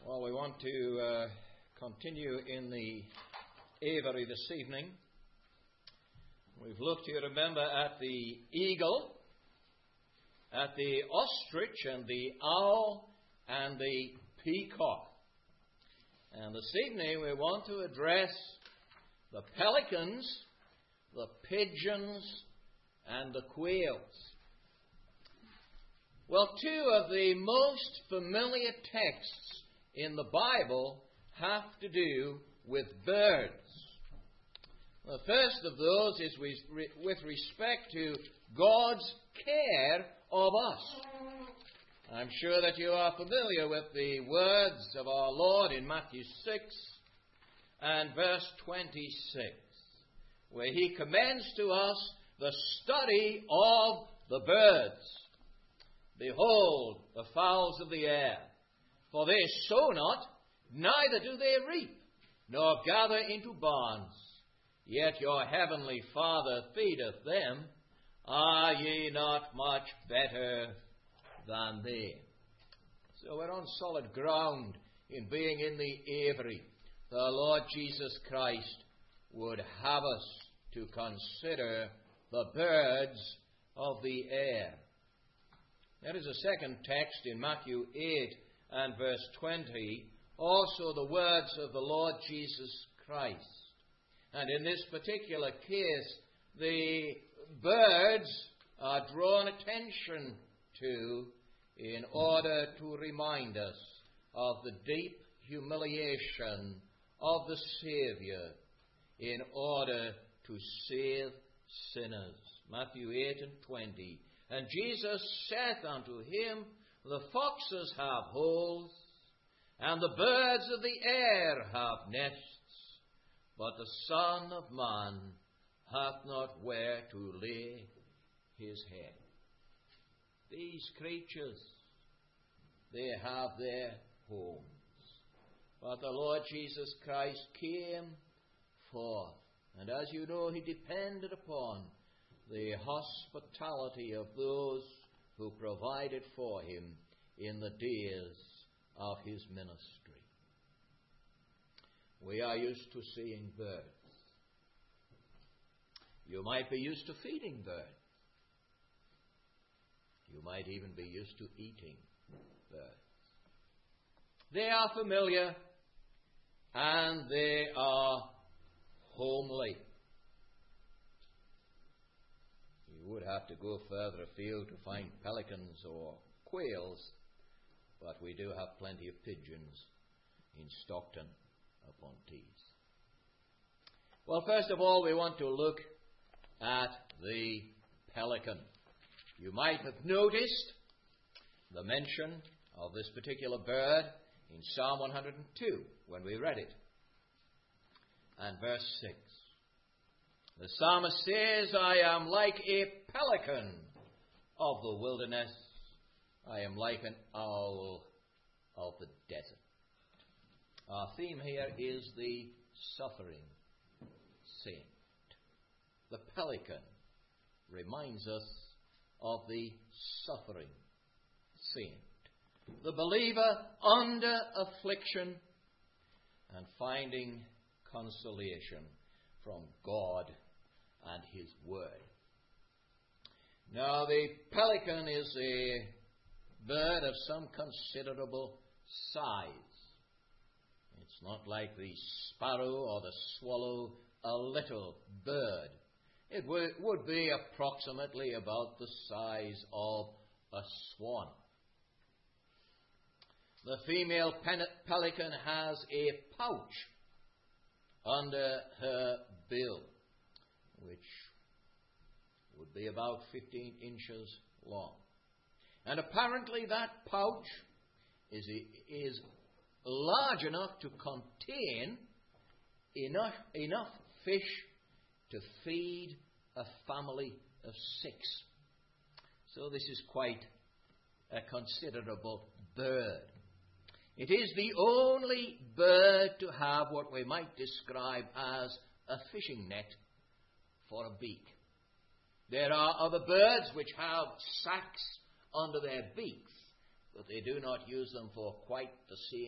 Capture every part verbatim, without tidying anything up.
Well, we want to uh, continue in the aviary this evening. We've looked, you remember, at the eagle, at the ostrich and the owl and the peacock. And this evening we want to address the pelicans, the pigeons, and the quails. Well, two of the most familiar texts in the Bible have to do with birds. The first of those is with respect to God's care of us. I'm sure that you are familiar with the words of our Lord in Matthew six and verse twenty-six, where He commends to us the study of the birds. Behold, the fowls of the air, for they sow not, neither do they reap, nor gather into barns, yet your heavenly Father feedeth them. Are ye not much better than they? So we're on solid ground in being in the aviary. The Lord Jesus Christ would have us to consider the birds of the air. There is a second text in Matthew eight and verse twenty, also the words of the Lord Jesus Christ. And in this particular case, the birds are drawn attention to in order to remind us of the deep humiliation of the Savior in order to save sinners. Matthew eight and twenty. And Jesus saith unto him, the foxes have holes, and the birds of the air have nests, but the Son of Man hath not where to lay his head. These creatures, they have their homes. But the Lord Jesus Christ came forth, and as you know, He depended upon the hospitality of those who provided for Him in the days of His ministry. We are used to seeing birds. You might be used to feeding birds. You might even be used to eating birds. They are familiar and they are homely. You would have to go further afield to find pelicans or quails, but we do have plenty of pigeons in Stockton upon Tees. Well, first of all, we want to look at the pelican. You might have noticed the mention of this particular bird in Psalm one hundred two when we read it. And verse six. The psalmist says, I am like a pelican of the wilderness. I am like an owl of the desert. Our theme here is the suffering saint. The pelican reminds us of the suffering saint. The believer under affliction and finding consolation from God and His Word. Now, the pelican is a bird of some considerable size. It's not like the sparrow or the swallow, a little bird. It w- would be approximately about the size of a swan. The female pen- pelican has a pouch under her bill, which would be about fifteen inches long. And apparently that pouch is, is large enough to contain enough, enough fish to feed a family of six. So this is quite a considerable bird. It is the only bird to have what we might describe as a fishing net for a beak. There are other birds which have sacks under their beaks, but they do not use them for quite the same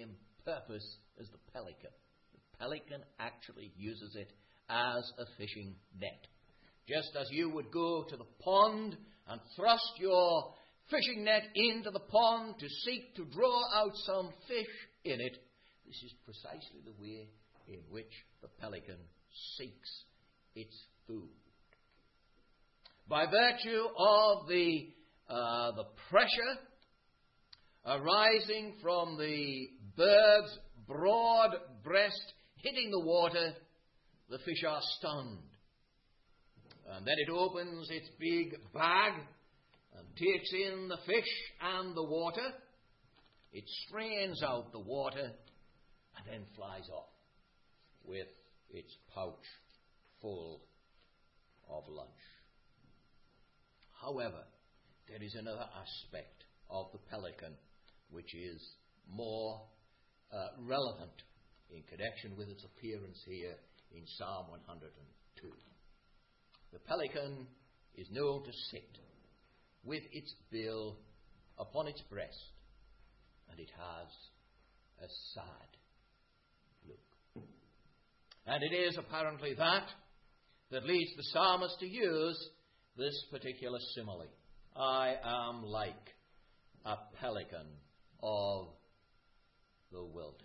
purpose as the pelican. The pelican actually uses it as a fishing net. Just as you would go to the pond and thrust your fishing net into the pond to seek to draw out some fish in it, this is precisely the way in which the pelican seeks its food. By virtue of the, uh, the pressure arising from the bird's broad breast hitting the water, the fish are stunned. And then it opens its big bag and takes in the fish and the water. It strains out the water and then flies off with its pouch full of lunch. However, there is another aspect of the pelican which is more uh, relevant in connection with its appearance here in Psalm one hundred two. The pelican is known to sit with its bill upon its breast, and it has a sad look. And it is apparently that that leads the psalmist to use this particular simile. I am like a pelican of the wilderness.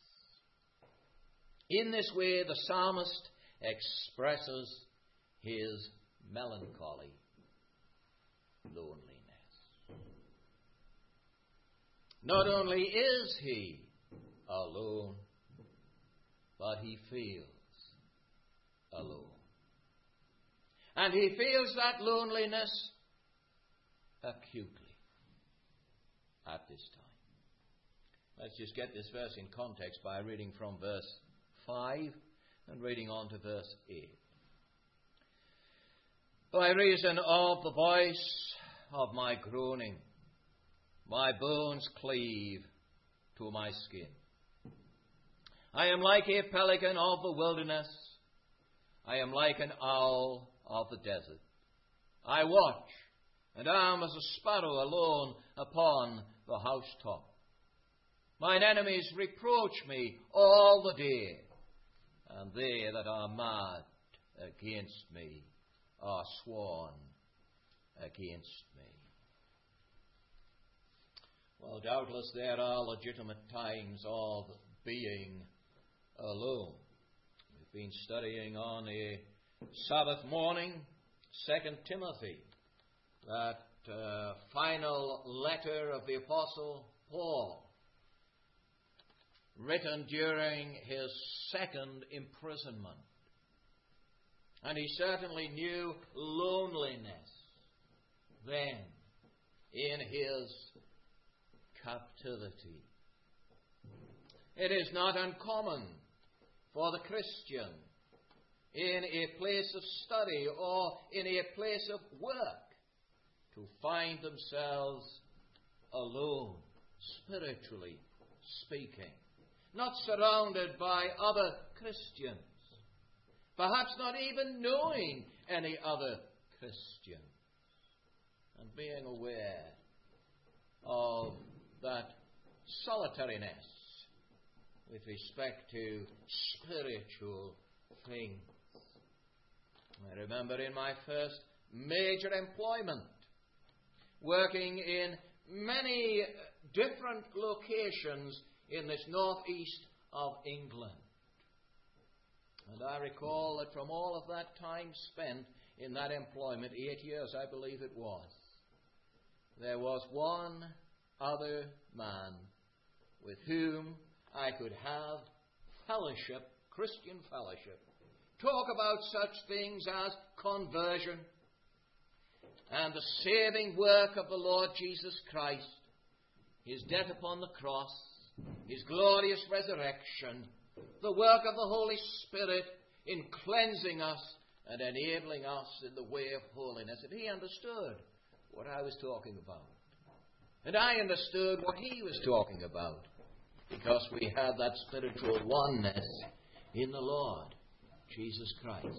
In this way, the psalmist expresses his melancholy loneliness. Not only is he alone, but he feels alone. And he feels that loneliness acutely at this time. Let's just get this verse in context by reading from verse five and reading on to verse eight. By reason of the voice of my groaning, my bones cleave to my skin. I am like a pelican of the wilderness. I am like an owl of the desert. I watch, and am as a sparrow alone upon the housetop. Mine enemies reproach me all the day, and they that are mad against me are sworn against me. Well, doubtless there are legitimate times of being alone. We've been studying on a Sabbath morning, Second Timothy, that uh, final letter of the Apostle Paul, written during his second imprisonment. And he certainly knew loneliness then in his captivity. It is not uncommon for the Christian in a place of study or in a place of work to find themselves alone, spiritually speaking, not surrounded by other Christians, perhaps not even knowing any other Christians, and being aware of that solitariness with respect to spiritual things. I remember in my first major employment, working in many different locations in this northeast of England. And I recall that from all of that time spent in that employment, eight years I believe it was, there was one other man with whom I could have fellowship, Christian fellowship, talk about such things as conversion and the saving work of the Lord Jesus Christ, His death upon the cross, His glorious resurrection, the work of the Holy Spirit in cleansing us and enabling us in the way of holiness. And he understood what I was talking about. And I understood what he was talking about, because we had that spiritual oneness in the Lord Jesus Christ.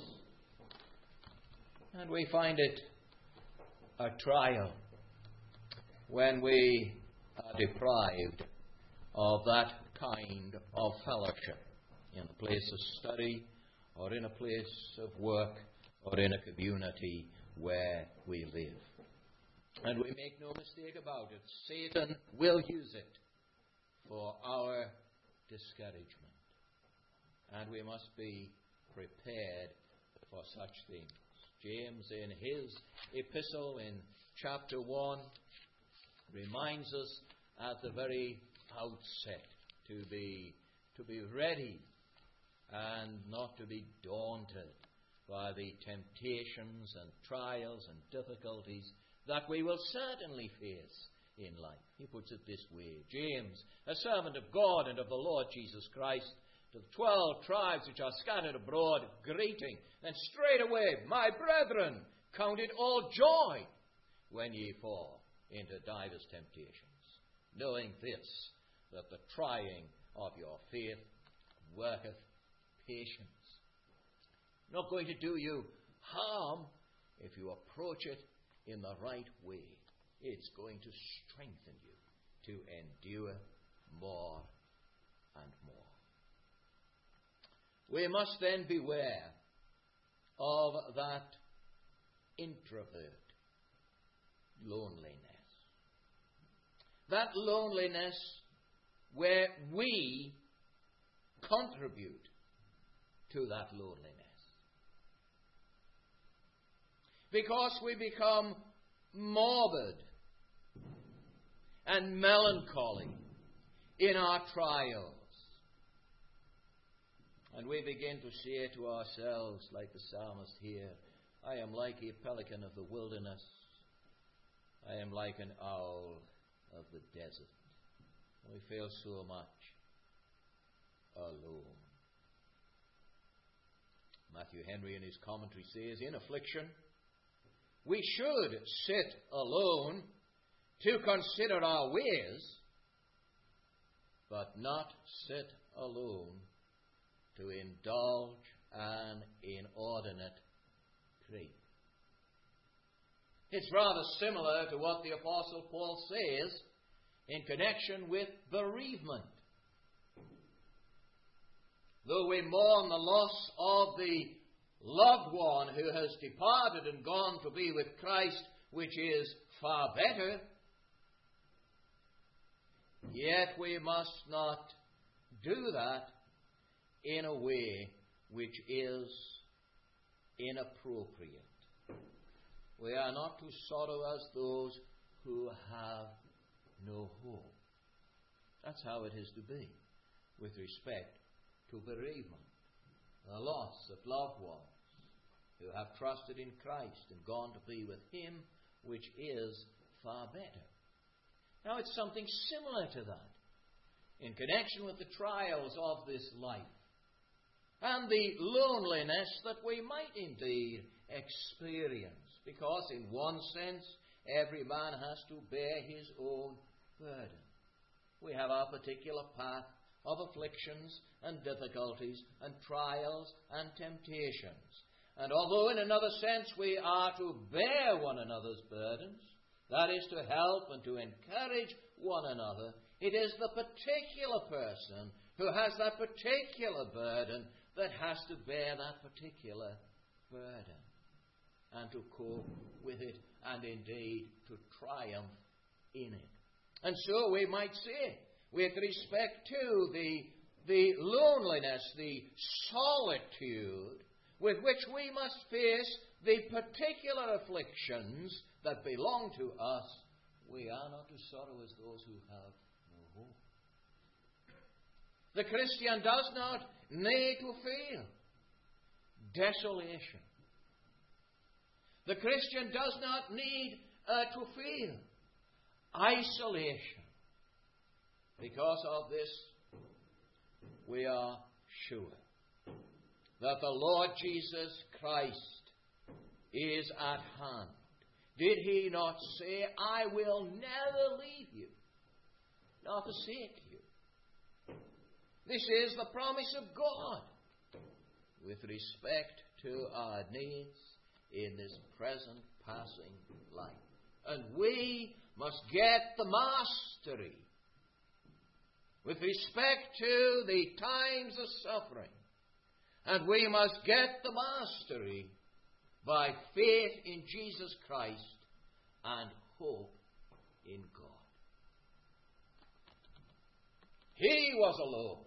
And we find it a trial when we are deprived of that kind of fellowship in a place of study or in a place of work or in a community where we live. And we make no mistake about it, Satan will use it for our discouragement. And we must be prepared for such things. James, in his epistle in chapter one, reminds us at the very outset to be, to be ready and not to be daunted by the temptations and trials and difficulties that we will certainly face in life. He puts it this way, James, a servant of God and of the Lord Jesus Christ, to the twelve tribes which are scattered abroad, greeting. Then straightway, my brethren, count it all joy when ye fall into divers temptations, knowing this, that the trying of your faith worketh patience. Not going to do you harm if you approach it in the right way. It's going to strengthen you to endure more and more. We must then beware of that introvert loneliness. That loneliness where we contribute to that loneliness. Because we become morbid and melancholy in our trials. And we begin to say to ourselves, like the psalmist here, I am like a pelican of the wilderness. I am like an owl of the desert. We feel so much alone. Matthew Henry in his commentary says, in affliction, we should sit alone to consider our ways, but not sit alone to indulge an inordinate grief. It's rather similar to what the Apostle Paul says in connection with bereavement. Though we mourn the loss of the loved one who has departed and gone to be with Christ, which is far better, yet we must not do that in a way which is inappropriate. We are not to sorrow as those who have no hope. That's how it is to be with respect to bereavement, the loss of loved ones who have trusted in Christ and gone to be with Him, which is far better. Now, it's something similar to that in connection with the trials of this life and the loneliness that we might indeed experience, because in one sense, every man has to bear his own burden. We have our particular path of afflictions and difficulties and trials and temptations. And although in another sense we are to bear one another's burdens, that is to help and to encourage one another, it is the particular person who has that particular burden that has to bear that particular burden and to cope with it and indeed to triumph in it. And so we might say, with respect to the, the loneliness, the solitude with which we must face the particular afflictions that belong to us, we are not to sorrow as those who have no hope. The Christian does not need to feel desolation. The Christian does not need uh, to feel isolation. Because of this, we are sure that the Lord Jesus Christ is at hand. Did He not say, I will never leave you, nor forsake you? This is the promise of God with respect to our needs in this present passing life. And we must get the mastery. with respect to the times of suffering. And we must get the mastery by faith in Jesus Christ and hope in God. He was alone.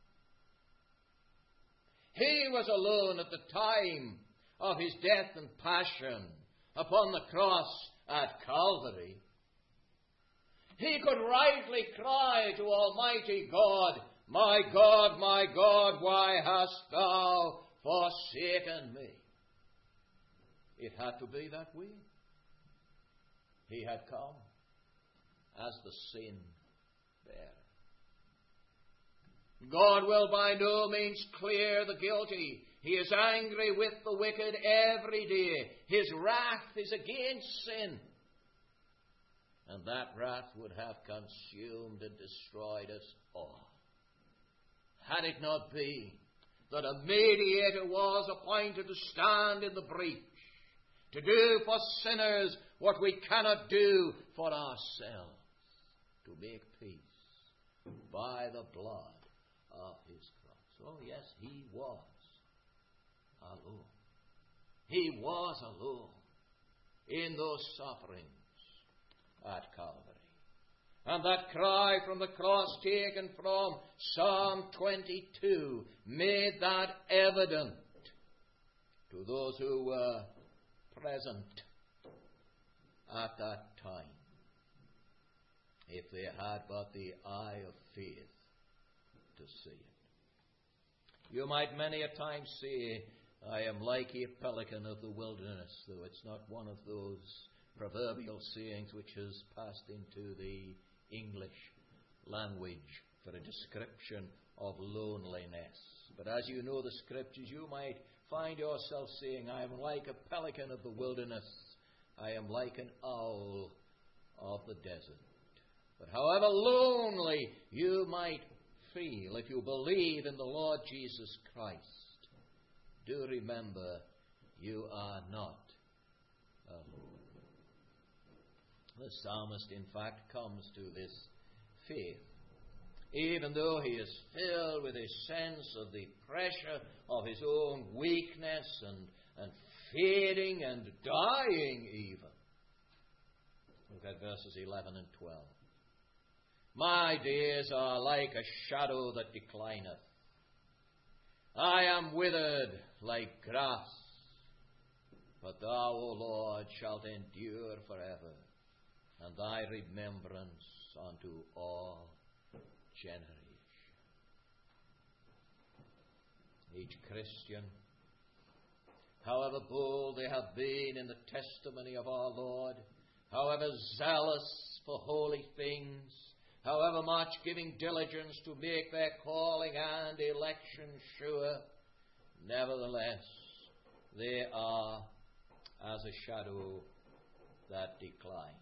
He was alone at the time of his death and passion upon the cross at Calvary. He could rightly cry to Almighty God, "My God, my God, why hast thou forsaken me?" It had to be that way. He had come as the sin bearer. God will by no means clear the guilty. He is angry with the wicked every day. His wrath is against sin. And that wrath would have consumed and destroyed us all, had it not been that a mediator was appointed to stand in the breach, to do for sinners what we cannot do for ourselves, to make peace by the blood of his cross. Oh yes, he was alone. He was alone in those sufferings at Calvary. And that cry from the cross, taken from Psalm twenty-two, made that evident to those who were present at that time, if they had but the eye of faith to see it. You might many a time say, "I am like a pelican of the wilderness," though it's not one of those proverbial sayings which has passed into the English language for a description of loneliness. But as you know the Scriptures, you might find yourself saying, "I am like a pelican of the wilderness. I am like an owl of the desert." But however lonely you might feel, if you believe in the Lord Jesus Christ, do remember you are not alone. The psalmist, in fact, comes to this faith, even though he is filled with a sense of the pressure of his own weakness and, and fading and dying even. Look at verses eleven and twelve. "My days are like a shadow that declineth. I am withered like grass. But thou, O Lord, shalt endure forever, and thy remembrance unto all generations." Each Christian, however bold they have been in the testimony of our Lord, however zealous for holy things, however much giving diligence to make their calling and election sure, nevertheless, they are as a shadow that declines.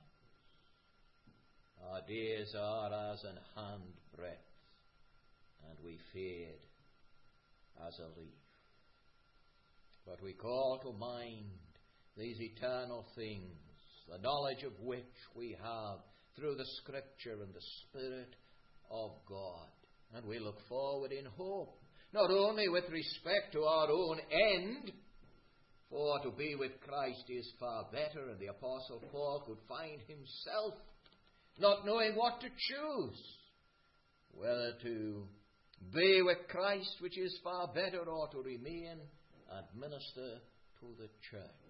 Our days are as an handbreadth, and we fade as a leaf. But we call to mind these eternal things, the knowledge of which we have through the Scripture and the Spirit of God. And we look forward in hope, not only with respect to our own end, for to be with Christ is far better, and the Apostle Paul could find himself not knowing what to choose, whether to be with Christ, which is far better, or to remain and minister to the church.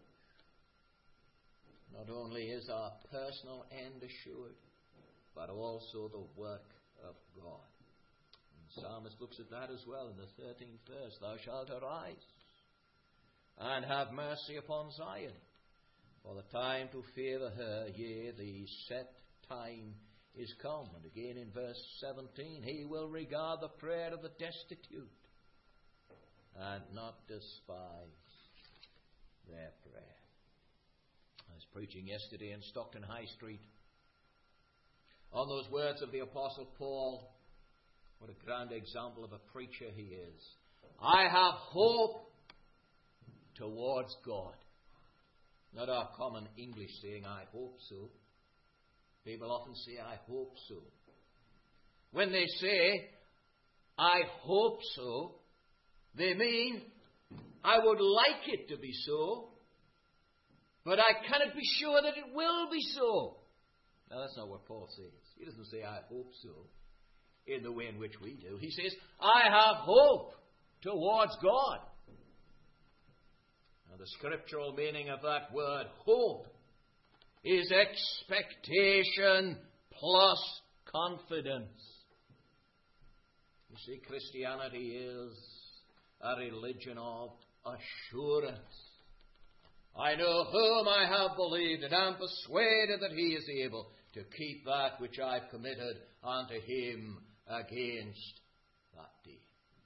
Not only is our personal end assured, but also the work of God. And the psalmist looks at that as well in the thirteenth verse. "Thou shalt arise and have mercy upon Zion, for the time to favour her, yea, the set time is come." And again in verse seventeen, "He will regard the prayer of the destitute and not despise their prayer." I was preaching yesterday in Stockton High Street on those words of the Apostle Paul. What a grand example of a preacher he is. "I have hope towards God." Not our common English saying, "I hope so." People often say, "I hope so." When they say, I hope so, they mean, I would like it to be so, but I cannot be sure that it will be so. Now, that's not what Paul says. He doesn't say, I hope so, in the way in which we do. He says, I have hope towards God. Now, the scriptural meaning of that word, hope, is expectation plus confidence. You see, Christianity is a religion of assurance. I know whom I have believed, and am persuaded that he is able to keep that which I've committed unto him against that day.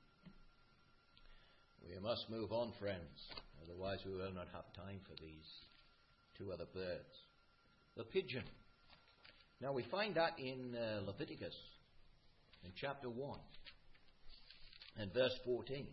We must move on, friends, otherwise we will not have time for these two other birds. The pigeon. Now we find that in uh, Leviticus, in chapter one, and verse fourteen.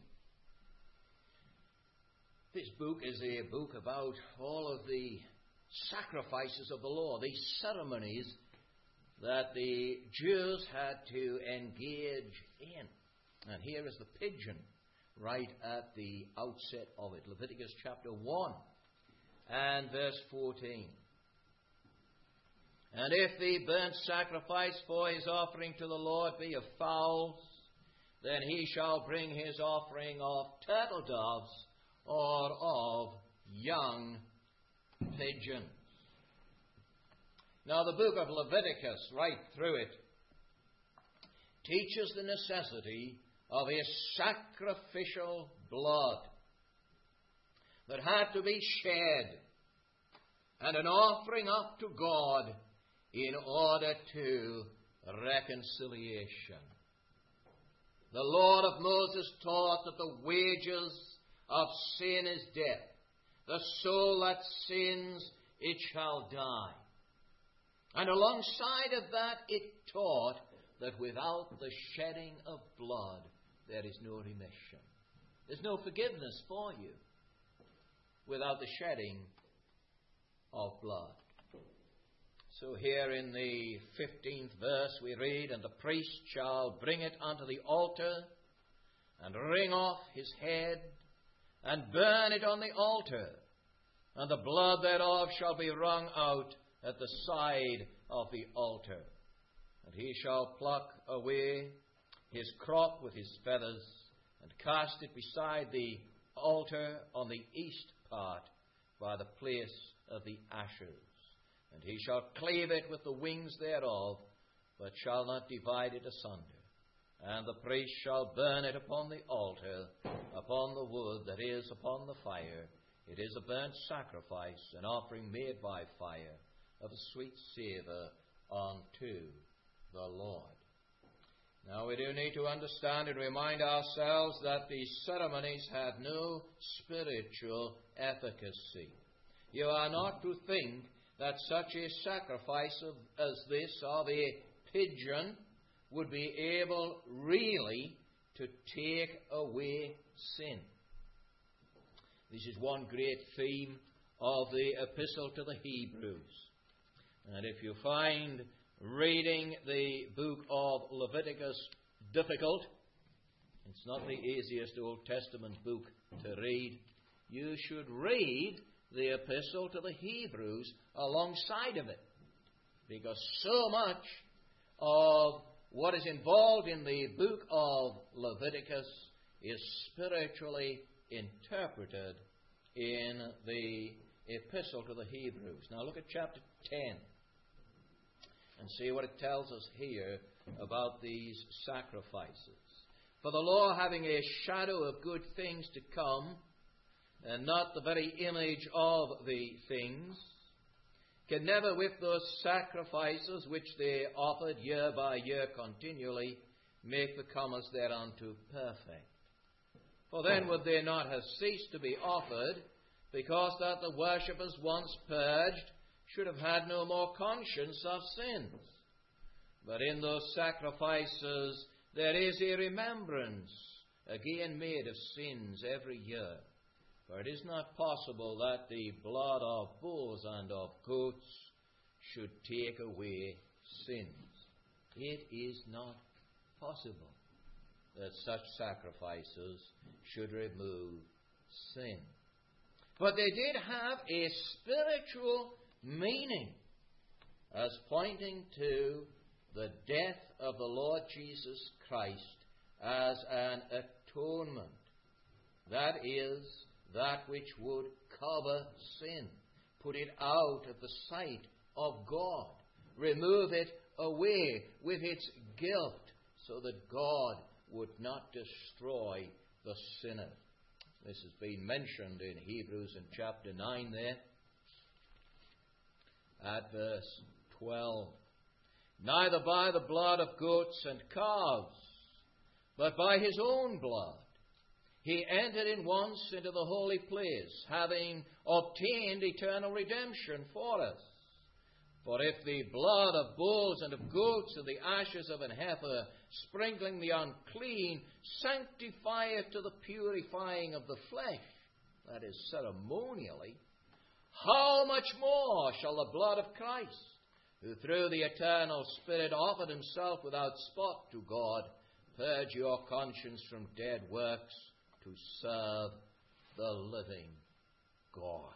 This book is a book about all of the sacrifices of the law, these ceremonies that the Jews had to engage in. And here is the pigeon right at the outset of it. Leviticus chapter one and verse fourteen. And if the burnt sacrifice for his offering to the Lord be of fowls, then he shall bring his offering of turtle doves or of young pigeons. Now, the book of Leviticus, right through it, teaches the necessity of a sacrificial blood that had to be shed and an offering up to God in order to reconciliation. The Lord of Moses taught that the wages of sin is death. The soul that sins, it shall die. And alongside of that, it taught that without the shedding of blood, there is no remission. There's no forgiveness for you without the shedding of blood. So here in the fifteenth verse we read, And the priest shall bring it unto the altar, and wring off his head, and burn it on the altar, and the blood thereof shall be wrung out at the side of the altar. And he shall pluck away his crop with his feathers, and cast it beside the altar on the east part by the place of the ashes. And he shall cleave it with the wings thereof, but shall not divide it asunder. And the priest shall burn it upon the altar, upon the wood that is upon the fire. It is a burnt sacrifice, an offering made by fire, of a sweet savour unto the Lord. Now we do need to understand and remind ourselves that these ceremonies had no spiritual efficacy. You are not to think that such a sacrifice of, as this of a pigeon would be able really to take away sin. This is one great theme of the epistle to the Hebrews. And if you find reading the book of Leviticus difficult, it's not the easiest Old Testament book to read, you should read the epistle to the Hebrews alongside of it. Because so much of what is involved in the book of Leviticus is spiritually interpreted in the epistle to the Hebrews. Now look at chapter ten and see what it tells us here about these sacrifices. For the law, having a shadow of good things to come, and not the very image of the things, can never with those sacrifices which they offered year by year continually make the comers thereunto perfect. For then would they not have ceased to be offered, because that the worshippers once purged should have had no more conscience of sins. But in those sacrifices there is a remembrance again made of sins every year. For it is not possible that the blood of bulls and of goats should take away sins. It is not possible that such sacrifices should remove sin. But they did have a spiritual meaning as pointing to the death of the Lord Jesus Christ as an atonement. That is, that which would cover sin, put it out of the sight of God, remove it away with its guilt, so that God would not destroy the sinner. This has been mentioned in Hebrews in chapter nine there, at verse twelve. Neither by the blood of goats and calves, but by his own blood, he entered in once into the holy place, having obtained eternal redemption for us. For if the blood of bulls and of goats and the ashes of an heifer, sprinkling the unclean, sanctifieth to the purifying of the flesh, that is, ceremonially, how much more shall the blood of Christ, who through the eternal Spirit offered himself without spot to God, purge your conscience from dead works to serve the living God.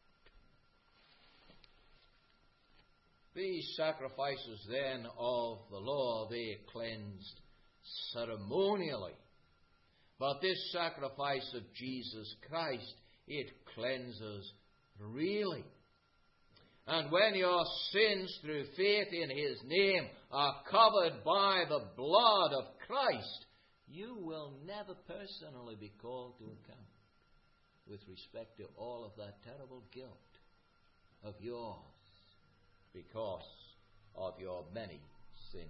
These sacrifices then of the law, they cleansed ceremonially. But this sacrifice of Jesus Christ, it cleanses really. And when your sins through faith in his name are covered by the blood of Christ, you will never personally be called to account with respect to all of that terrible guilt of yours because of your many sins.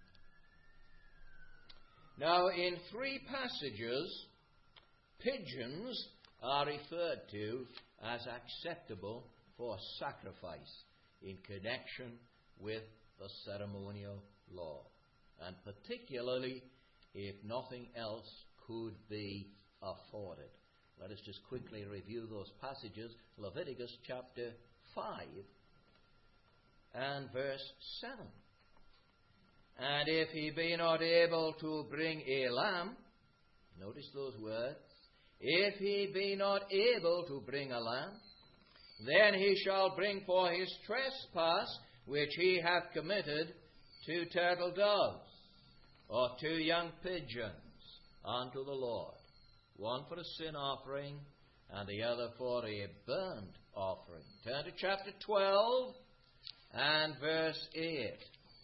Now, in three passages, pigeons are referred to as acceptable for sacrifice in connection with the ceremonial law, and particularly if nothing else could be afforded. Let us just quickly review those passages. Leviticus chapter five and verse seven. And if he be not able to bring a lamb, notice those words, if he be not able to bring a lamb, then he shall bring for his trespass which he hath committed two turtle doves, or two young pigeons unto the Lord, one for a sin offering, and the other for a burnt offering. Turn to chapter twelve and verse eight.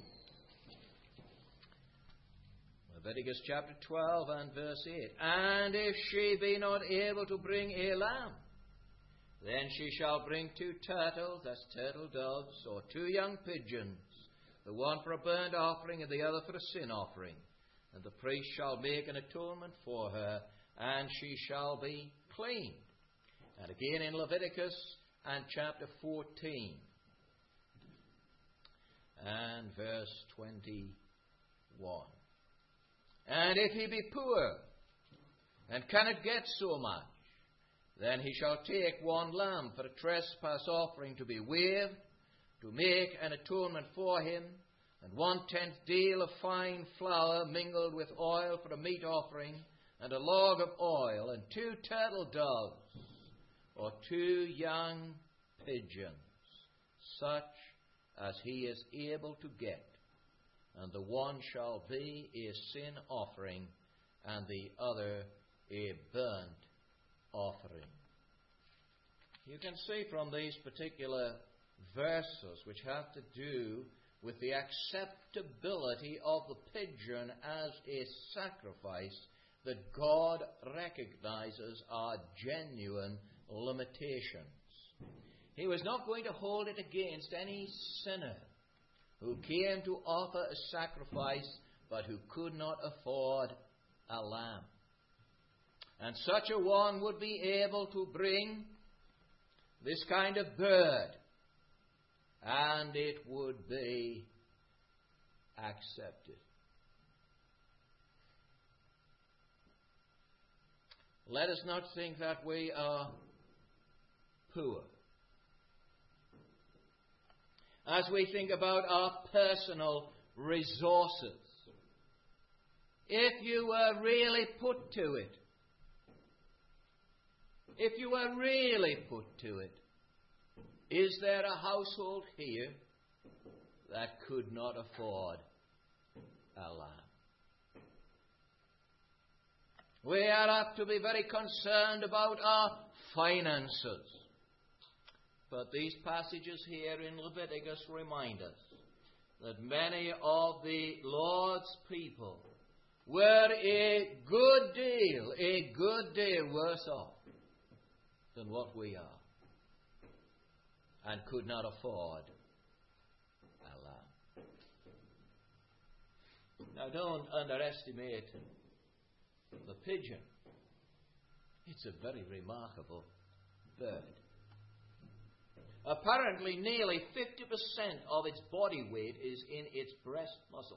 Leviticus chapter twelve and verse eight. And if she be not able to bring a lamb, then she shall bring two turtles, that's turtle doves, or two young pigeons, the one for a burnt offering and the other for a sin offering. And the priest shall make an atonement for her, and she shall be clean. And again in Leviticus and chapter fourteen and verse twenty-one. And if he be poor and cannot get so much, then he shall take one lamb for a trespass offering to be waved, to make an atonement for him, and one-tenth deal of fine flour mingled with oil for a meat offering, and a log of oil, and two turtle doves, or two young pigeons, such as he is able to get. And the one shall be a sin offering, and the other a burnt offering. You can see from these particular verses, which have to do with the acceptability of the pigeon as a sacrifice, that God recognizes our genuine limitations. He was not going to hold it against any sinner who came to offer a sacrifice but who could not afford a lamb. And such a one would be able to bring this kind of bird, and it would be accepted. Let us not think that we are poor. As we think about our personal resources, if you were really put to it, if you were really put to it, is there a household here that could not afford a lamb? We are apt to be very concerned about our finances. But these passages here in Leviticus remind us that many of the Lord's people were a good deal, a good deal worse off than what we are, and could not afford a lamb. Now, don't underestimate the pigeon. It's a very remarkable bird. Apparently, nearly fifty percent of its body weight is in its breast muscles.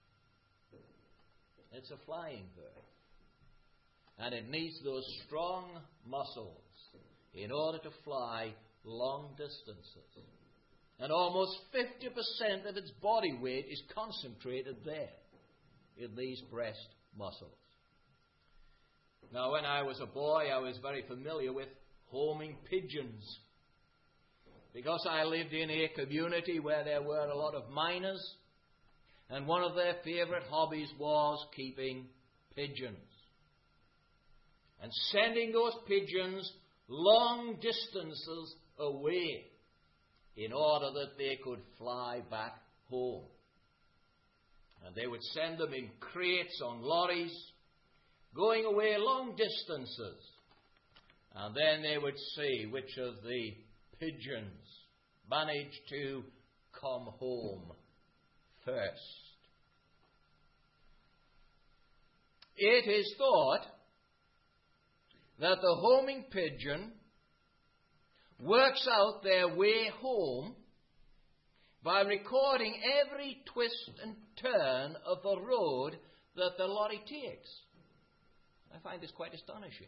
It's a flying bird. And it needs those strong muscles in order to fly long distances. And almost fifty percent of its body weight is concentrated there in these breast muscles. Now, when I was a boy, I was very familiar with homing pigeons, because I lived in a community where there were a lot of miners, and one of their favorite hobbies was keeping pigeons and sending those pigeons long distances away in order that they could fly back home. And they would send them in crates on lorries, going away long distances. And then they would see which of the pigeons managed to come home first. It is thought that the homing pigeon works out their way home by recording every twist and turn of the road that the lorry takes. I find this quite astonishing.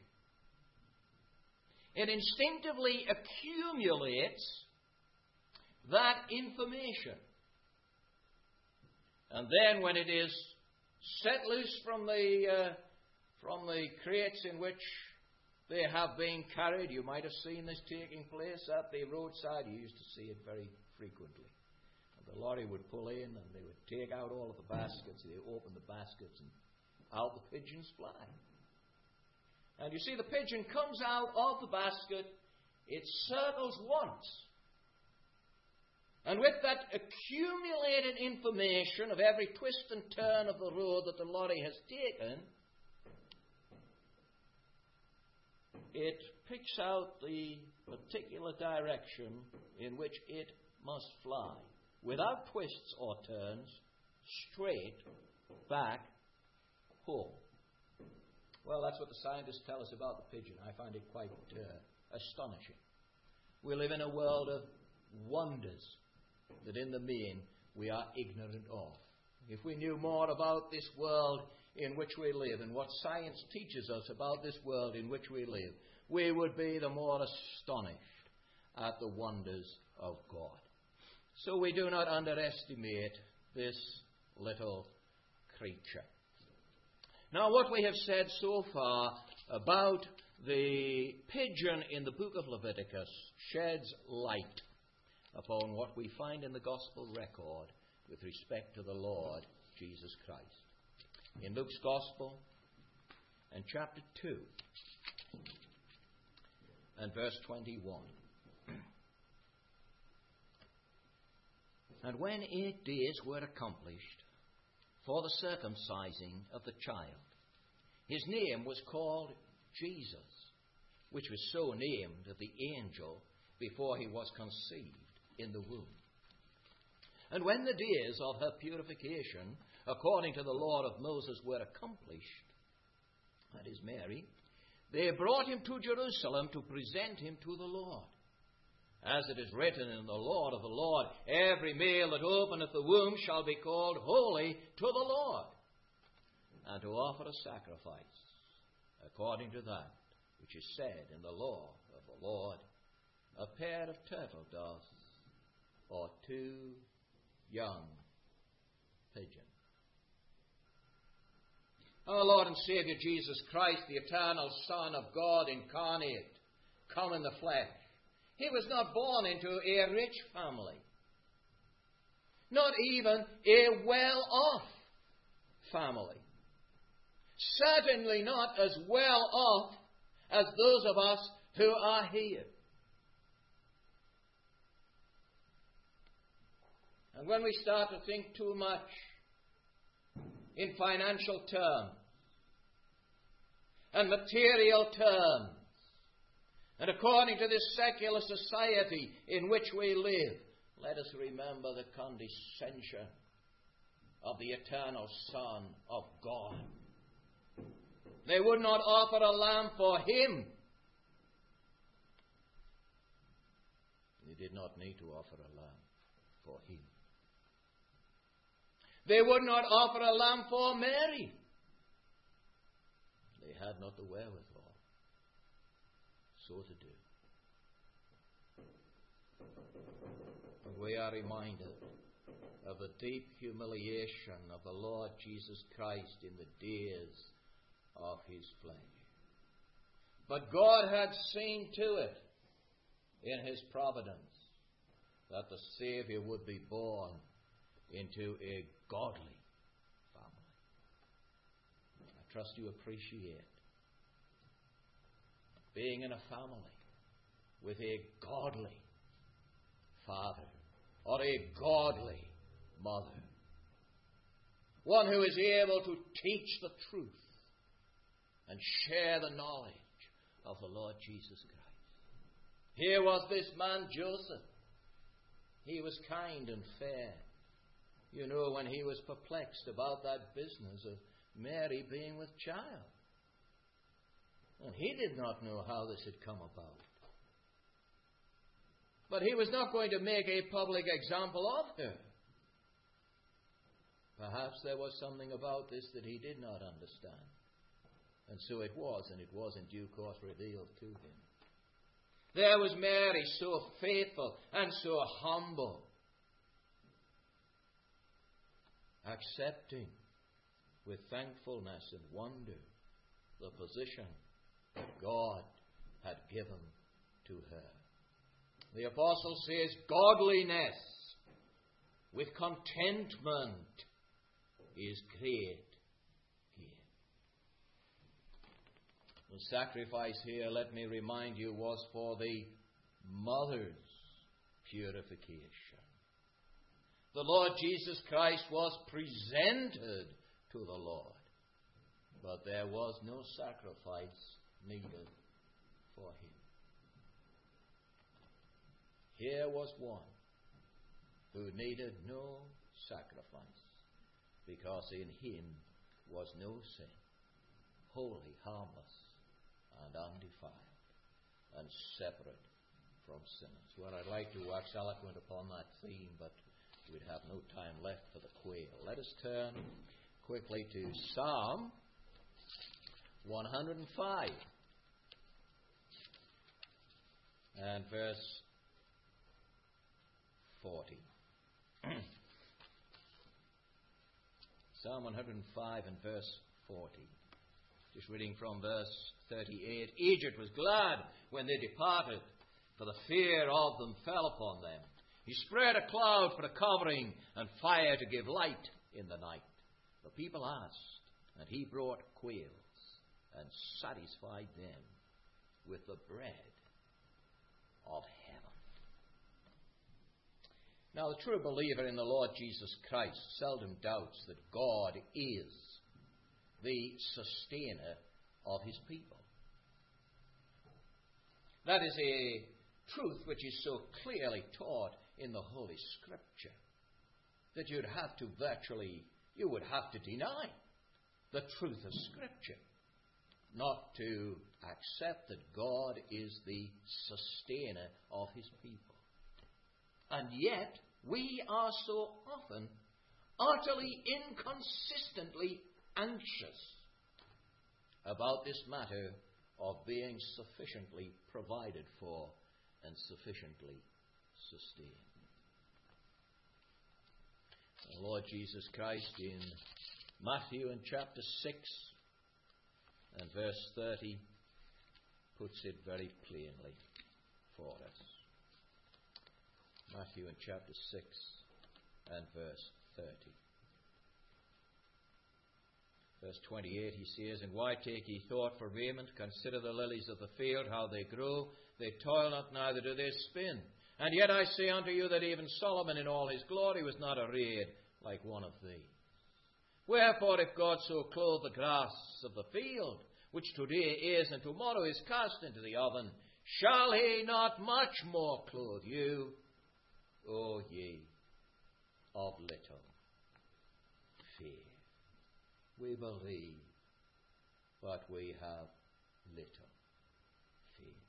It instinctively accumulates that information. And then when it is set loose from the, uh, from the crates in which they have been carried, you might have seen this taking place at the roadside. You used to see it very frequently. And the lorry would pull in and they would take out all of the baskets. They open the baskets and out the pigeons fly. And you see, the pigeon comes out of the basket, it circles once. And with that accumulated information of every twist and turn of the road that the lorry has taken, it picks out the particular direction in which it must fly, without twists or turns, straight back home. Well, that's what the scientists tell us about the pigeon. I find it quite uh, astonishing. We live in a world of wonders that in the main we are ignorant of. If we knew more about this world in which we live and what science teaches us about this world in which we live, we would be the more astonished at the wonders of God. So we do not underestimate this little creature. Now, what we have said so far about the pigeon in the book of Leviticus sheds light upon what we find in the gospel record with respect to the Lord Jesus Christ. In Luke's gospel, and chapter two, and verse twenty-one. And when eight days were accomplished for the circumcising of the child, his name was called Jesus, which was so named of the angel before he was conceived in the womb. And when the days of her purification, according to the law of Moses, were accomplished, that is Mary, they brought him to Jerusalem to present him to the Lord. As it is written in the law of the Lord, every male that openeth the womb shall be called holy to the Lord, and to offer a sacrifice according to that which is said in the law of the Lord, a pair of turtle doves or two young pigeons. Our Lord and Saviour Jesus Christ, the eternal Son of God incarnate, come in the flesh. He was not born into a rich family. Not even a well-off family. Certainly not as well off as those of us who are here. And when we start to think too much in financial terms and material terms, and according to this secular society in which we live, let us remember the condescension of the eternal Son of God. They would not offer a lamb for him. They did not need to offer a lamb for him. They would not offer a lamb for Mary. They had not the wherewithal so to do. But we are reminded of the deep humiliation of the Lord Jesus Christ in the days of his flesh. But God had seen to it in his providence that the Savior would be born into a godly family. I trust you appreciate being in a family with a godly father or a godly mother. One who is able to teach the truth and share the knowledge of the Lord Jesus Christ. Here was this man Joseph. He was kind and fair. You know, when he was perplexed about that business of Mary being with child. And he did not know how this had come about. But he was not going to make a public example of her. Perhaps there was something about this that he did not understand. And so it was, and it was in due course revealed to him. There was Mary, so faithful and so humble, accepting with thankfulness and wonder the position that God had given to her. The apostle says, godliness with contentment is great gain. The sacrifice here, let me remind you, was for the mother's purification. The Lord Jesus Christ was presented to the Lord, but there was no sacrifice needed for him. Here was one who needed no sacrifice, because in him was no sin, holy, harmless, and undefiled, and separate from sinners. Well, I'd like to wax eloquent upon that theme, but we'd have no time left for the quail. Let us turn quickly to Psalm one hundred five and verse forty. Psalm one hundred five and verse forty. Just reading from verse thirty-eight. Egypt was glad when they departed, for the fear of them fell upon them. He spread a cloud for a covering and fire to give light in the night. The people asked, and he brought quails and satisfied them with the bread of heaven. Now, the true believer in the Lord Jesus Christ seldom doubts that God is the sustainer of his people. That is a truth which is so clearly taught in the Holy Scripture that you'd have to virtually, you would have to deny the truth of Scripture, not to accept that God is the sustainer of his people. And yet, we are so often utterly inconsistently anxious about this matter of being sufficiently provided for and sufficiently sustained. The Lord Jesus Christ in Matthew in chapter six And verse thirty puts it very plainly for us. Matthew in chapter six and verse thirty. Verse twenty-eight, he says, And why take ye thought for raiment? Consider the lilies of the field, how they grow. They toil not, neither do they spin. And yet I say unto you that even Solomon in all his glory was not arrayed like one of these. Wherefore, if God so clothe the grass of the field, which today is and tomorrow is cast into the oven, shall he not much more clothe you, O ye of little faith? We believe, but we have little faith.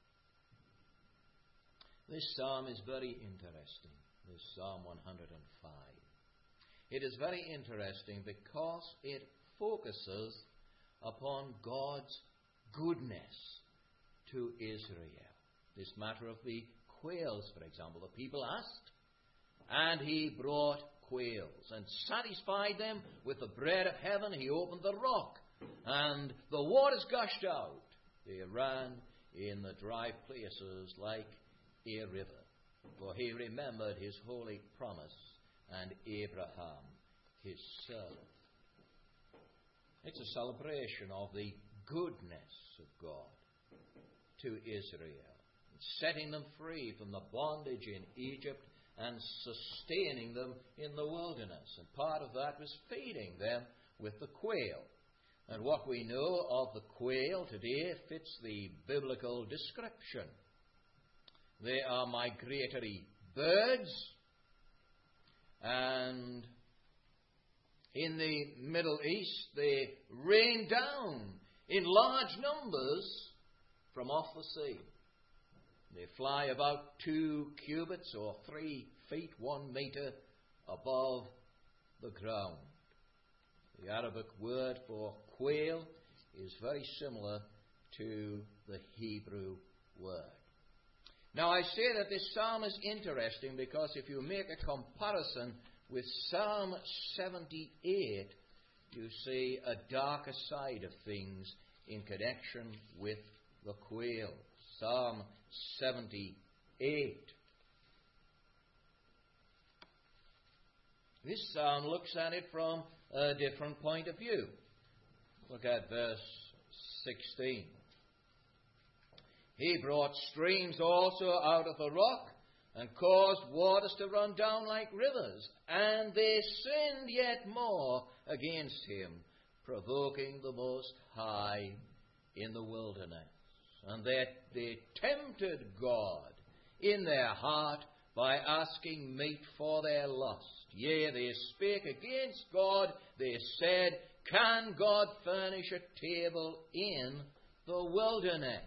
This psalm is very interesting, this Psalm one hundred five. It is very interesting because it focuses upon God's goodness to Israel. This matter of the quails, for example. The people asked, and he brought quails and satisfied them with the bread of heaven. He opened the rock, and the waters gushed out. They ran in the dry places like a river. For he remembered his holy promise and Abraham, his servant. It's a celebration of the goodness of God to Israel, setting them free from the bondage in Egypt and sustaining them in the wilderness. And part of that was feeding them with the quail. And what we know of the quail today fits the biblical description. They are migratory birds, and in the Middle East they rain down in large numbers from off the sea. They fly about two cubits or three feet, one meter above the ground. The Arabic word for quail is very similar to the Hebrew word. Now, I say that this psalm is interesting because if you make a comparison with Psalm seventy-eight, you see a darker side of things in connection with the quail. Psalm seventy-eight. This psalm looks at it from a different point of view. Look at verse sixteen. He brought streams also out of the rock, and caused waters to run down like rivers. And they sinned yet more against him, provoking the Most High in the wilderness. And that they tempted God in their heart by asking meat for their lust. Yea, they spake against God. They said, Can God furnish a table in the wilderness?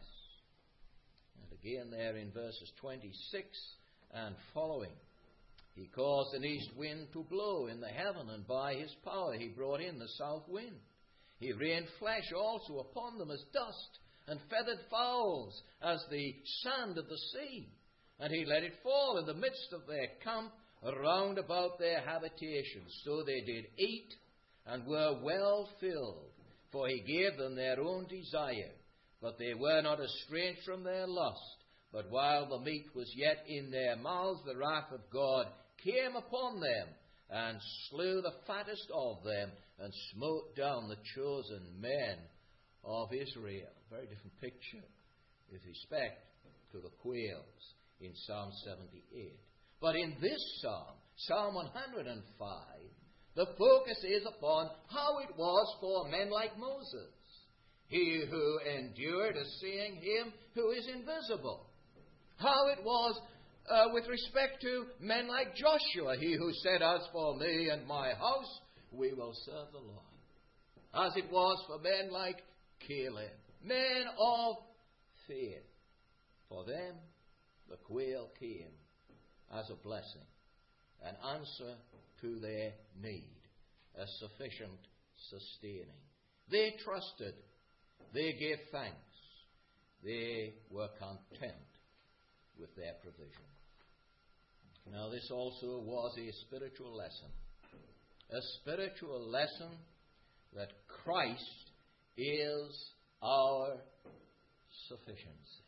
And again there in verses twenty-six and following, he caused an east wind to blow in the heaven, and by his power he brought in the south wind. He rained flesh also upon them as dust, and feathered fowls as the sand of the sea. And he let it fall in the midst of their camp, around about their habitations. So they did eat, and were well filled, for he gave them their own desire. But they were not estranged from their lust. But while the meat was yet in their mouths, the wrath of God came upon them, and slew the fattest of them, and smote down the chosen men of Israel. Very different picture with respect to the quails in Psalm seventy-eight. But in this psalm, Psalm one hundred five, the focus is upon how it was for men like Moses, he who endured as seeing him who is invisible. How it was uh, with respect to men like Joshua, he who said, As for me and my house, we will serve the Lord. As it was for men like Caleb, men of faith. For them, the quail came as a blessing, an answer to their need, a sufficient sustaining. They trusted, they gave thanks, they were content with their provision. Now, this also was a spiritual lesson. A spiritual lesson that Christ is our sufficiency.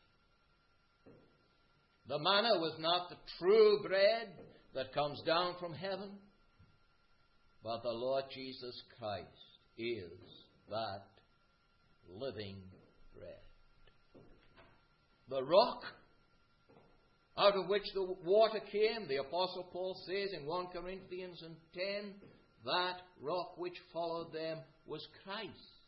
The manna was not the true bread that comes down from heaven, but the Lord Jesus Christ is that living bread. The rock out of which the water came, the Apostle Paul says in First Corinthians ten, that rock which followed them was Christ.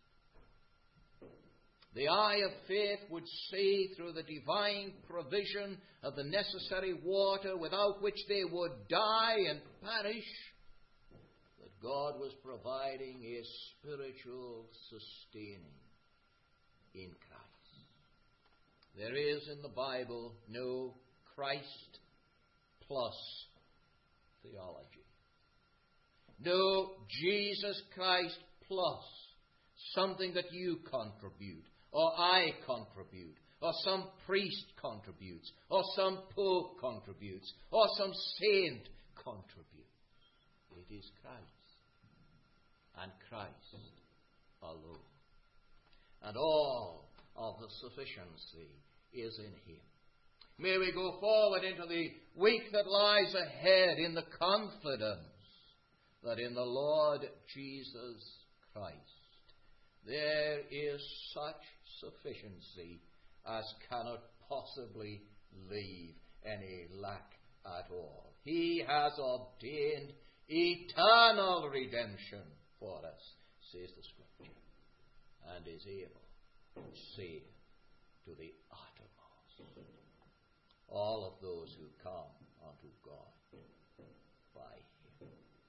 The eye of faith would see through the divine provision of the necessary water without which they would die and perish, that God was providing a spiritual sustaining in Christ. There is in the Bible no Christ plus theology. No Jesus Christ plus something that you contribute, or I contribute, or some priest contributes, or some pope contributes, or some saint contributes. It is Christ, and Christ alone. And all of the sufficiency is in Him. May we go forward into the week that lies ahead in the confidence that in the Lord Jesus Christ there is such sufficiency as cannot possibly leave any lack at all. He has obtained eternal redemption for us, says the Scripture, and is able to save to the uttermost all of those who come unto God by Him.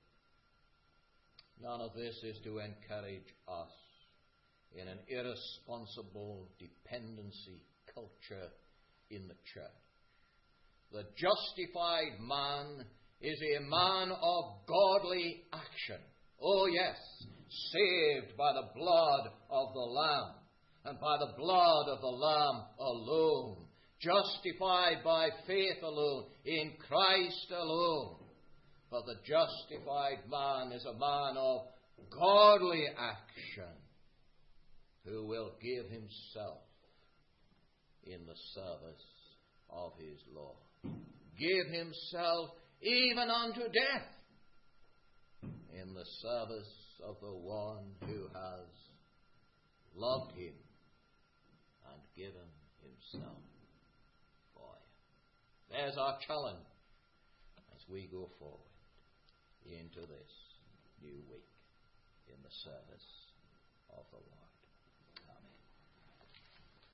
None of this is to encourage us in an irresponsible dependency culture in the church. The justified man is a man of godly action. Oh yes, saved by the blood of the Lamb, and by the blood of the Lamb alone, justified by faith alone, in Christ alone. But the justified man is a man of godly action, who will give himself in the service of his Lord. Give himself even unto death in the service of the one who has loved him and given himself for him. There's our challenge as we go forward into this new week in the service of the Lord.